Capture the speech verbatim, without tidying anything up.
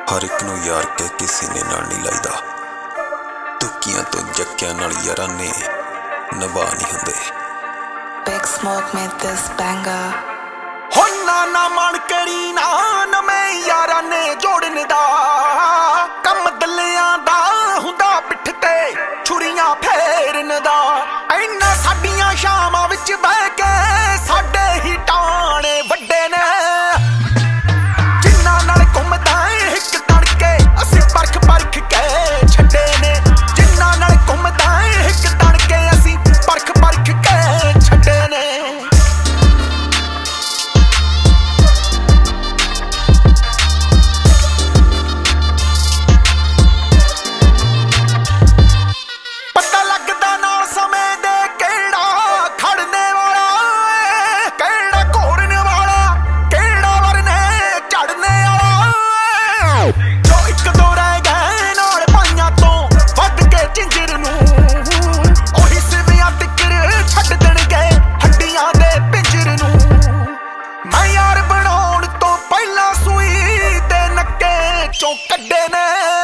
हर एक नूं यार कह के सीने नाल नहीं लाईदा। तुक्कियां तो जक्कियां नाल यारां ने नभा नहीं हुंदे। Big Smoke made this banger. हो ना ना मन करी ना नवें यारां ने जोड़न दा, कम दलियां दा हुंदा पिठ ते छुरियां फेरन दा। इन्ना साडियां शामां विच बह के साडे ही टाणे वड्डे ने, जिन्ना नाल घुमदा हिक तड़के असीं परख परख के छड्डे ने। जिन्ना नाल घुमदा हिक तड़के असीं परख परख के छड्डे ने। पता लगदा नाल समय दे केड़ा खड़ने वाला, केड़ा घोरने वाला, केड़ा वरने चढ़ने वाला। जो एक दो रह गए नाल पाइयां तो वध के जिंजर नूं, ओही सिवियां तिकर छड्ड देणगे हड्डियां दे पिंजर नूं। मैं यार बनाउण तो पहिलां सूई ते नक्के चों कड्डे ने।